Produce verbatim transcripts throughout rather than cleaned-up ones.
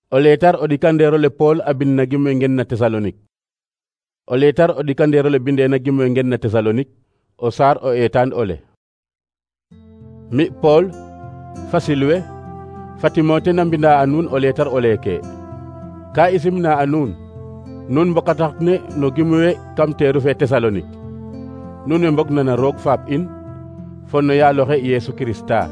O letar o ɗikandero le Paul abin na gimo ngen na Tesalonik. O letar o ɗikandero le binde na gimo ngen na Tesalonik, o sar o etan ole. Mi Paul, fa Silwe, fa Timote na mbinda anun o letar o leke. Ka isim na anun, nun mbokatak ne no gimowe kam teru fe Tesalonik. Nun we mbog na na roog faap in, fo no yaaloxe Yesu Krista.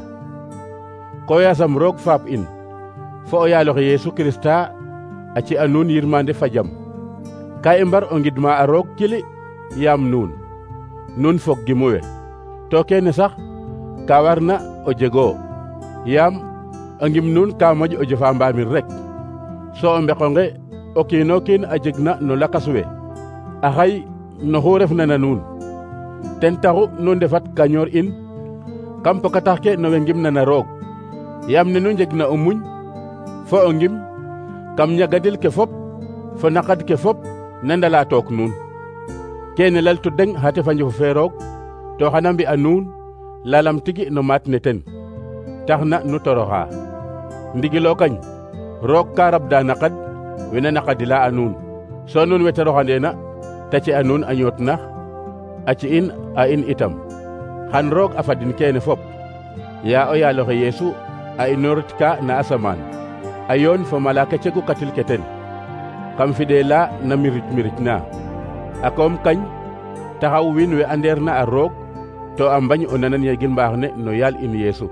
Ko yasam roog faap in, fo o yaaloxe Yesu Krista a ci anun yirmande fa jam. Ka i mbar o ngidma a roog kili yaam nuun, nun fog gimowe. To kene sax ka warna o jego, yaam o ngim nuun ka moƴ o jofa mbamir rek. So o mbeqonge o kiino kiin a jegna no lakas we, a xay no xu refna na nuun. Ten taxu nu ndefat kañoor in kam pokatax ke no we ngimna na roog, yaam ne nu njegna o muñ fo o ngim kam ñagadil ke fop fo naqad ke fop na ndala took nuun. Kene laltu deng xa tefa njofu fe roog, to xana mbi'a nuun lalam tigi no maat ne ten, tax na nu toroxa. Ndigilo kañ roog ka rabda naqad wena naqadila a nuun, so nuun we toroxandeena ta ci a nuun a ñoot nax a ci in a in itam. Xan roog a fadin kene fop, ya o yaaloxe Yesu a inorit ka na asamaan, a yoon fo malaka cegu katil ke ten, kam fidela na mirit mirit na. A koom kañ taxaw wiin we andeer na a roog to a mbañ o nanan yegin mbaax ne no yaal in Yesu.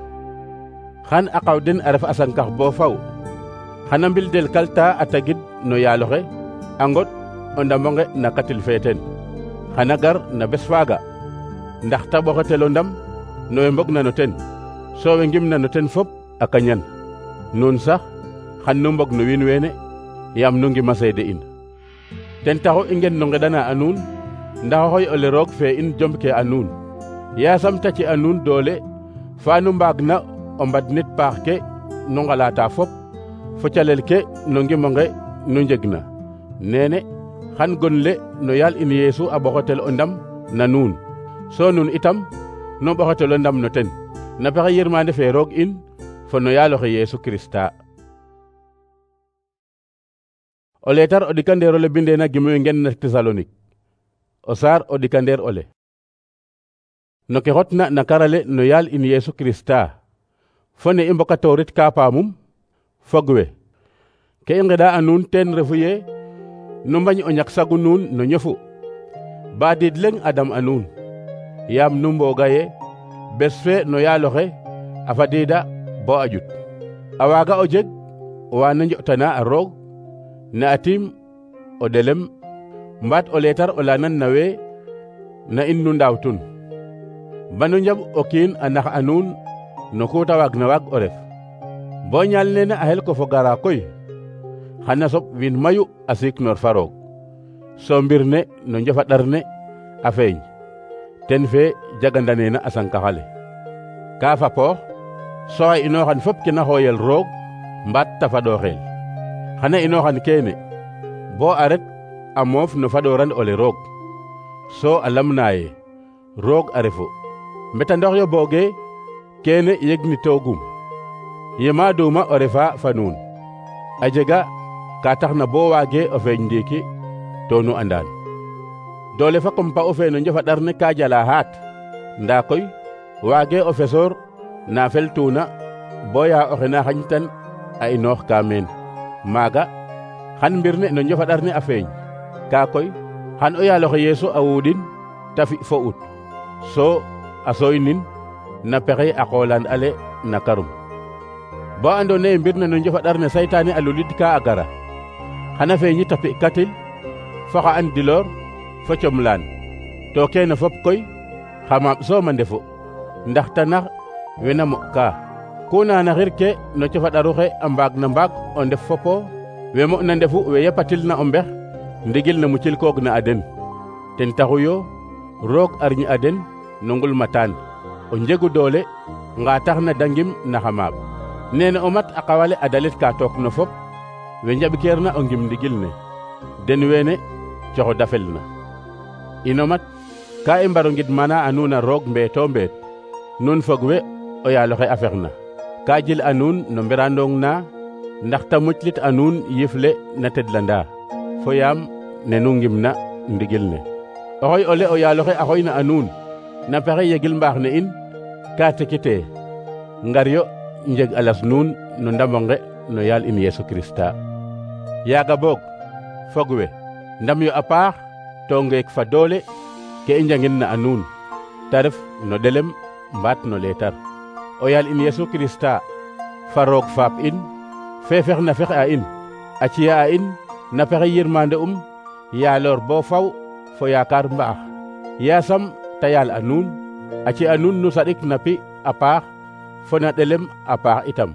Xan a qaw den a ref a sankax bo faw, xana mbil del kalta a tagid no yaaloxe a ngot o ndamonge na katil fe ten. Xana gar na bes faaga ndax ta ɓoxetelo ndam no we mbog na no ten, so we ngim na no ten fop a kañan. Nuun sax xan nu mbog no wiin weene yaam nu ngima seede in. Ten taxu i ngen no ngeɗana a nuun ndax oxoy ole roog fe in jomke a nuun, yaasam ta ci a nuun doole fa nu mbaag na o mbadnit paax ke nu ngalata fop fo calel ke no ngimonge nu njegna. Nene xan gonle no yaal in Yesu a ɓoxotel o ndam na nuun, so nuun itam nu ɓoxotel o ndam no ten, na pexe yirmande fe roog in fo no yaaloxe Yesu Krista. O letar o ɗikandeer ole bindeena gimoyo ngen na Tesalonik, o sar o ɗikandeer ole. No ke xotna na karale no yaal in Yesu Krista, fo ne i mbokatorit ka paamum fog we. Ke i ngeɗa a nuun ten refu ye nu mbañ o ñak sagu nuun no ñofu, baadid leŋ adam a nuun, yaam nu mbooga ye bes fe no yaaloxe a fadida bo a ƴut. A waaga o jeg waana njo'tana a roog na a tiim o ɗelem, mbaat o letar o lanan na we na in nu ndaawtun. Banu njaɓ o kiin a nax a nuun no ku ta waag na waag o ref. Bo ñaal nene a xel ko fo gara koy, xana soɓ wiin mayu a siiknoor fa roog, so mbir ne no njofaɗar ne a feeñ, ten fe jagandaneena a sankaxale. Ka fapoox so a inooxan fop ke na xooyel roog mbaat ta faɗooxeel. Xana inooxan kene bo a ret a moof no faɗooran ole roog, so a lamna ye roog a refu. Mbetandox yo booge kene yegnitoogum, yema duuma o refa fa nuun. A jega ka taxna bo waage o feeñ ndiiki to nu andaan. Doole fa kom pa o fe no njofaɗar ne ka jala haat, ndaa koy waage o fesoor na feltuuna bo ya oxe na xañtan a inoox ka meen. Maaga xan mbir ne no njofaɗar ne a feeñ, ka koy xan o yaaloxe Yesu a wuɗin ta fi fo ut, so a sooynin na pexey a qoolaan ale na karum. Bo andoona ye mbir ne no njofaɗar ne saytaane a lulid ka a gara, xana feeñi tapi katil fo xa andiloor fo comlaan. To kene fop koy xa maaɓ soom a ndefu, ndax ta nax wena mo ka. Ku naanaxir ke no cofaɗaruxe a mbaag na mbaag o ndef fopo, we mo na ndefu we yepatil na o mbex ndigil na mucil koog na a den. Ten taxu yo roog arñi a den no ngulmataan, o njegu doole nga tax na dangim na xa maaɓ. Nene o mat a qawale a dalit ka took no fop we njaɓikeer na o ngim ndigil ne, den weene coxo dafel na. Ino mat ka i mbaro ngid mana a nuun a roog mbeeto mbeet, nuun fog we o yaaloxe a fexna. Ka jil a nuun no mberandong na ndax ta muclit a nuun yifle na tedlanda fo yaam ne nu ngimna ndigil ne oxoy ole o yaaloxe a xoyna a nuun na pexe yegil mbaax ne in ka tekite ngar yo njeg alas nuun no ndamonge no yaal in Yesu Krista yaaga boog fog we ndam yo a paax to ngeek fa doole ke i njangin na a nuun ta ref no ɗelem mbaat no leetar o yaal in Yesu Krista fa roog faap in fe fex na fex a in a ciya a in na pexe yirmande um yaaloor bo faw fo yaakaar mbaax yaasam ta yaal a nuun a ci a nuun nu saɗik na pi a paax fo na ɗelem a paax itam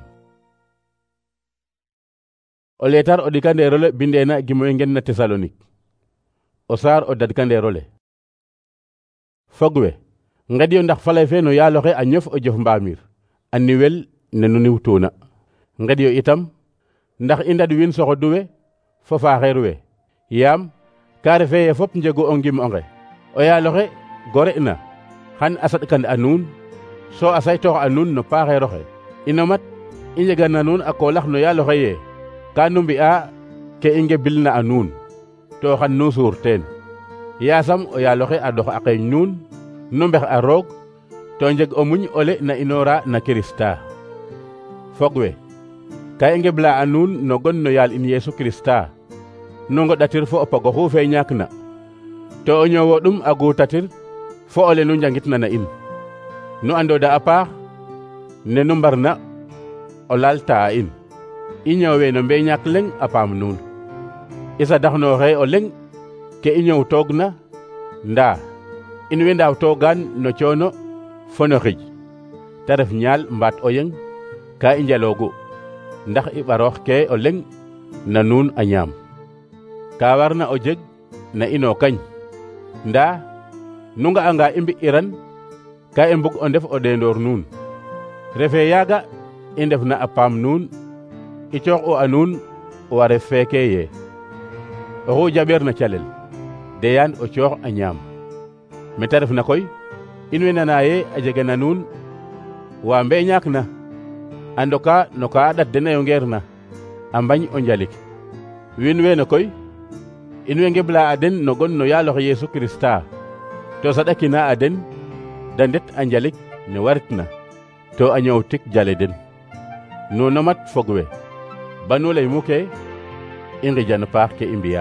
o leetar o ɗikandeerole bindeena gimoy ngen na Tesalonik o saar o dadkandeerole fog we nged yo ndax falay fe no yaaloxe a ñof o jof mbaamir a niwel ne nu niwtuuna nged yo itam ndax i ndad win soxodu we fo faaxeer we yaam ka refe ye fop njegu o ngim onge o yaaloxe gore na xan a saɗkan a nuun so a saytoox a nuun no paaxeeroxe ino mat i njega na nuun a koolax no yaaloxe ye ka nu mbi'a ke i ngebil na a nuun to xan nu suur teen yaasam o yaaloxe a ɗox a qeeñ nuun nu mbex a roog to njeg o muñ ole na inoora na Kirista fog we ka i ngebla a nuun no gon no yaal in Yesu Krista nu ngoɗatir fo o pogoxu fe ñaak na to o ñoowo ɗum a guutatir fo ole nu njangit na na in nu andooda a paax ne nu mbarna o lalta a in i ñoowe no mbeñaak leŋ a paam nuun i sadaxnooxe o leŋ ke i ñoow toog na ndaa in way ndaaw toogaan no coono fo no xij ta ref ñaal mbaat o yeng ka i njaloogu ndax i ɓaroox ke o leŋ na nuun a ñaam ka warna o jeg na ino kañ ndaa nu nga'anga i mbi'iran ka i mbug o ndef o ɗeendoor nuun refe yaaga i ndef na a paam nuun i coox u a nuun wa ref feeke ye oxu jaɓeer na calel deyaan o coox a ñaam mete ref na koy in way nana ye a jega na nuun wa mbeñaak na a ndoka no ka a ɗat dena yo ngeer na a mbañ o njalik wiin weene koy in way ngebla a den no gon no yaaloxe Yesu Krista to saɗakina a den da ndet a njalik ne warit na to a ñoow tik jale den nuno mat fog we banu lay muke i ngijan paax ke i mbi'a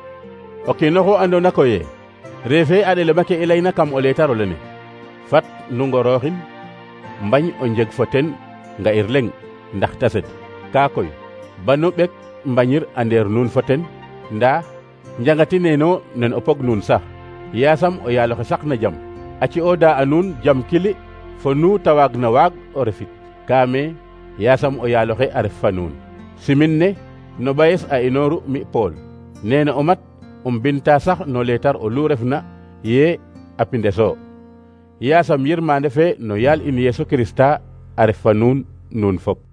o kiinoxu andoona koye refe a ɗelema ke i layna kam o leetar olene fat nu ngorooxin mbañ o njeg fo ten nga'ir leŋ ndax ta sed kaa koy banu ɓek mbañir a ndeer nuun fo ten ndaa njangati neeno nen o pog nuun sax yaasam o yaaloxe saq na jam a ci'ooda a nuun jam kili fo nu ta waag na waag o refit kaame yaasam o yaaloxe a ref fa nuun simin ne no ɓayes a inooru mi Pool neena o mat um binta sax no leetar o lu refna ye a pindeso yaasam yirmande fe no yaal in Yesu Krista a ref fa nuun nuun fop